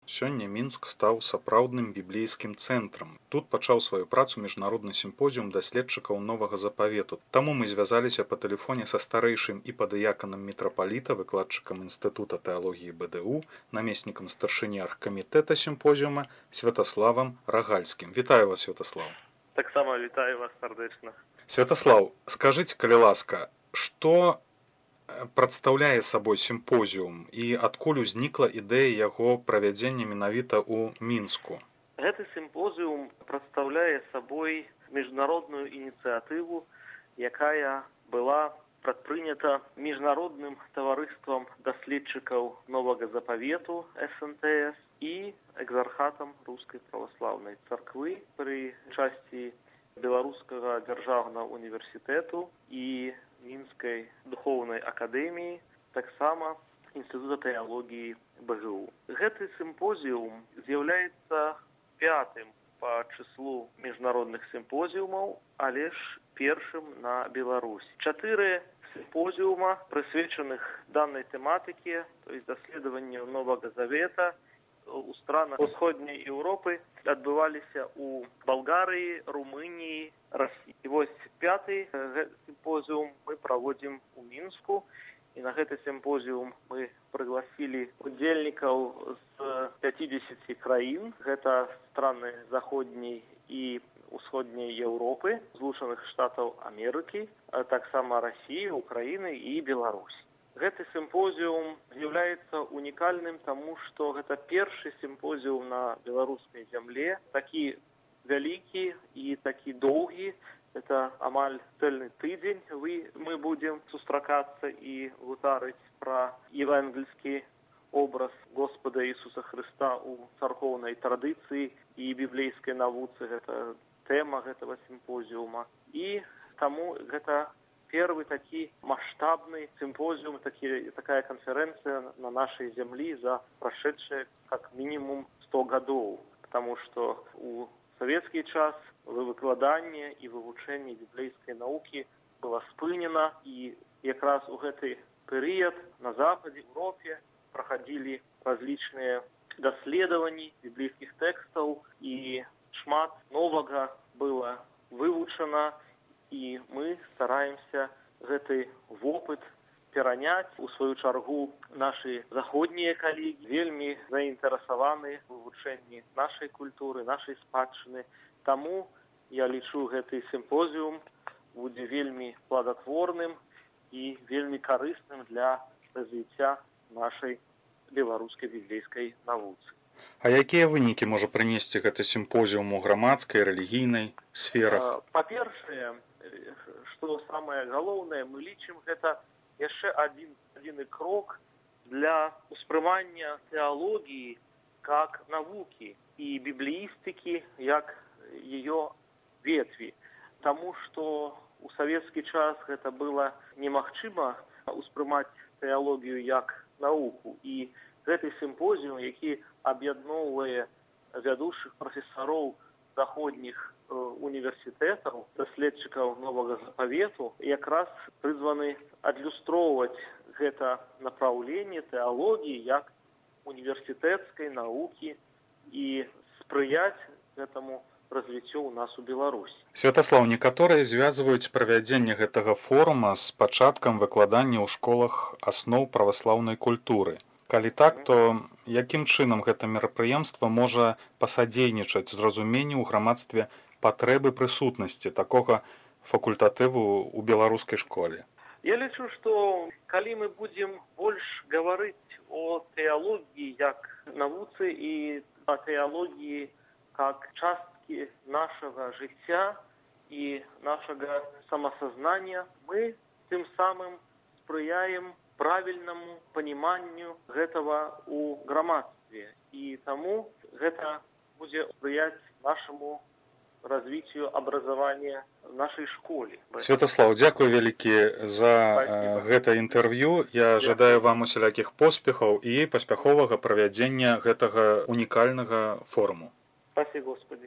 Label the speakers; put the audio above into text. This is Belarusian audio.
Speaker 1: Сёння Мінск стаў сапраўдным біблейскім цэнтрам. Тут пачаў сваю працу міжнародны сімпозіум даследчыкаў новага запавету. Таму мы звязаліся па тэлефоне са старэйшым і падыяканам мітрапаліта, выкладчыкам інстытута тэалогіі БДУ, намеснікам старшыні аргкамітэта сімпозіума Святаславам Рагальскім. Вітаю вас, Святаслав.
Speaker 2: Таксама вітаю вас сардэчна.
Speaker 1: Святаслав, скажыце, калі ласка, што прадстаўляе сабой сімпозіум і адкуль узнікла ідэя яго правядзення менавіта ў Мінску?
Speaker 2: Гэты сімпозіум прадстаўляе сабой міжнародную ініцыятыву, якая была прадпрынята міжнародным таварыствам даследчыкаў новага запавету СНТС і экзархатам Рускай праваслаўнай царквы пры часці Беларускага дзяржаўнага універсітэту і Мінскай духоўнай акадэміі, таксама інстытута тэалогіі БГУ. Гэты сімпозіум з'яўляецца пятым па чыслу міжнародных сімпозіумаў, але ж першым на Беларусі. 4 сімпозіума, прысвечаных данай тэматыке, то есть даследаванню Новага Завета, у странах Усходняй Еўропы адбываліся ў Балгарыі, Румыніі, Расіі. І вось 5-й сімпозіум мы праводзім у Мінску. І на гэты сімпозіум мы прыгласілі удзельнікаў з 50 краін. Гэта страны Заходняй і Усходняй Еўропы, Злучаных Штатаў Амерыкі, а таксама Расіі, Украіны і Беларусі. Гэты сімпозіум з'яўляецца унікальным, таму што гэта першы сімпозіум на беларускай зямле, такі вялікі і такі доўгі. Это амаль цэльны тыдзень мы будзем сустракацца і гутарыць пра евангельскі образ Господа Ісуса Хрыста ў царкоўнай традыцыі і біблейскай навуцы. Гэта тэма гэтага сімпозіума. І таму гэта первый такі масштабны сімпозіум, такая конференция на нашей земле за прошедшие как минимум 100 годов. Потому что у советский час выкладание и вывучение библейской науки было спынено. И как раз у гэты период на Западе, в Европе проходили различные даследования библейских текстов. И шмат нового было вывучено. І мы стараемся гэты вопыт пераняць. У сваю чаргу нашы заходнія калегі вельмі заінтарэсаваны ў вывучэнні нашай культуры, нашай спадчыны. Таму я лічу, гэты сімпозіум будзе вельмі плодатворным і вельмі карысным для развіцця нашай беларускай біблейскай навуцы.
Speaker 1: А якія вынікі можа прынесці гэты сімпозіум у грамадскай, рэлігійнай сферах?
Speaker 2: Па-першае, што самае галоўнае, мы лічым, гэта яшчэ адзіны крок для успрымання тэалогіі как навукі і біблеістыкі як ее ветві. Таму што у савецкі час гэта было немагчыма успрымаць тэалогію як навуку. І гэты сімпозіум, які аб'ядноўвае вядучых прафесароў заходніх універсітэтаў, даследчыкаў новага запавету, якраз прызваны адлюстроўваць гэта направленне тэалогіі як універсітэцкай навукі і спрыяць гэтаму развіццю ў нас у Беларусі.
Speaker 1: Святаслав, некаторыя звязваюць правядзенне гэтага форума з пачаткам выкладання ў школах асноў праваслаўнай культуры. Калі так, то якім чынам гэта мерапрыемства можа пасадзейнічаць зразуменню ў грамадстве патрэбы прысутнасці такога факультатыву ў беларускай школе?
Speaker 2: Я лічу, што калі мы будзем больш гаварыць о тэалогіі як навуцы і о тэалогіі как часткі нашага жыцця і нашага самасазнання, мы тым самым спрыяем правильному пониманию гэтага у грамадстве. І таму гэта будзе спрыяць нашаму развіццю абразавання в нашай школе.
Speaker 1: Святаслав, дзякуй вялікі за гэта інтэрв'ю. Я жадаю вам усялякіх поспехаў і паспяховага правядзення гэтага унікальнага форуму.
Speaker 2: Спасибо, Господи.